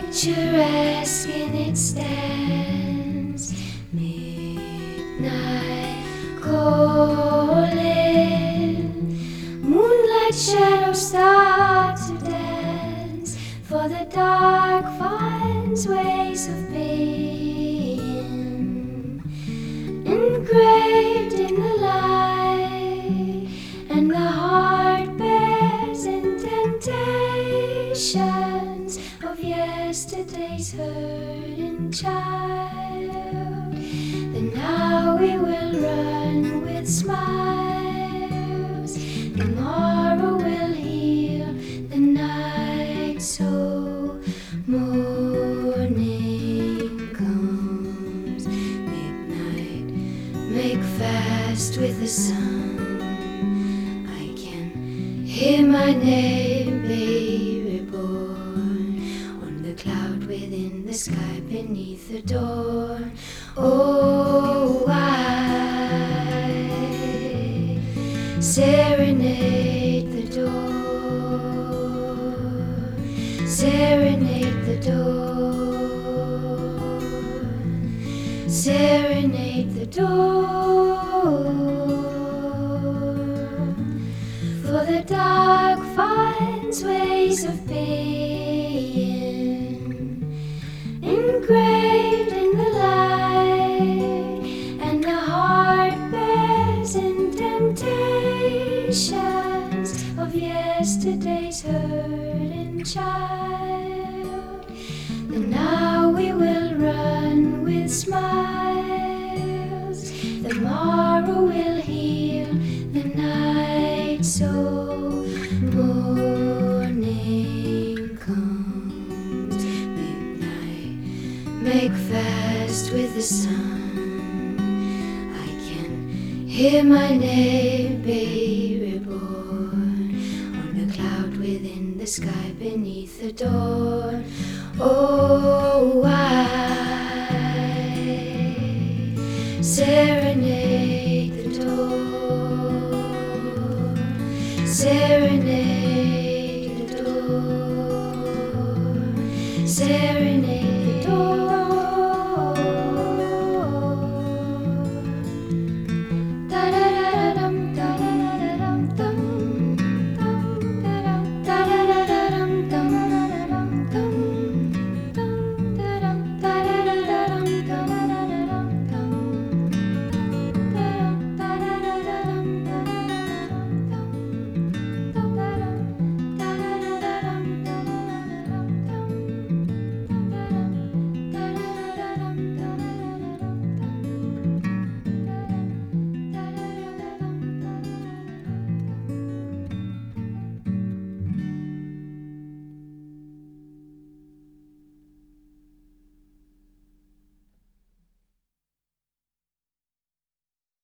picturesque in its stance, midnight calling, moonlight shadows start to dance, for the dark finds ways of being, engraved in the light, and the heart bears indentations of yesterday's hurting child. Then now we will run with smiles, tomorrow will heal the night, so morning comes, midnight make fast with the sun. I can hear my name, baby born, on the cloud within the sky beneath the dawn. Oh, I serenade the dawn, serenade the dawn, serenade the dawn. For the dark finds ways of being, engraved in the light, and the heart bears indentations of yesterday's hurting child. And now we will run with smiles, tomorrow will heal the night, so morning comes, midnight make fast with the sun. I can hear my name, baby born, on the cloud within the sky beneath the dawn. Oh, I serenade the dawn, serenade the dawn, serenade